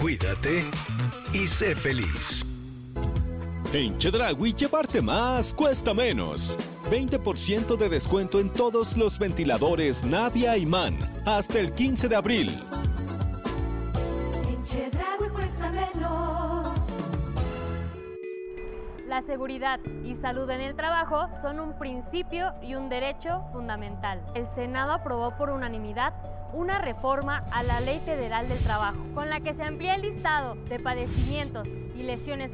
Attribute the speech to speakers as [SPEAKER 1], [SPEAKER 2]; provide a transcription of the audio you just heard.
[SPEAKER 1] cuídate y sé feliz.
[SPEAKER 2] En Chedraui llevarte más cuesta menos. 20% de descuento en todos los ventiladores Navia y MAN hasta el 15 de abril.
[SPEAKER 3] En Chedraui cuesta menos.
[SPEAKER 4] La seguridad y salud en el trabajo son un principio y un derecho fundamental. El Senado aprobó por unanimidad una reforma a la Ley Federal del Trabajo, con la que se amplía el listado de padecimientos y lesiones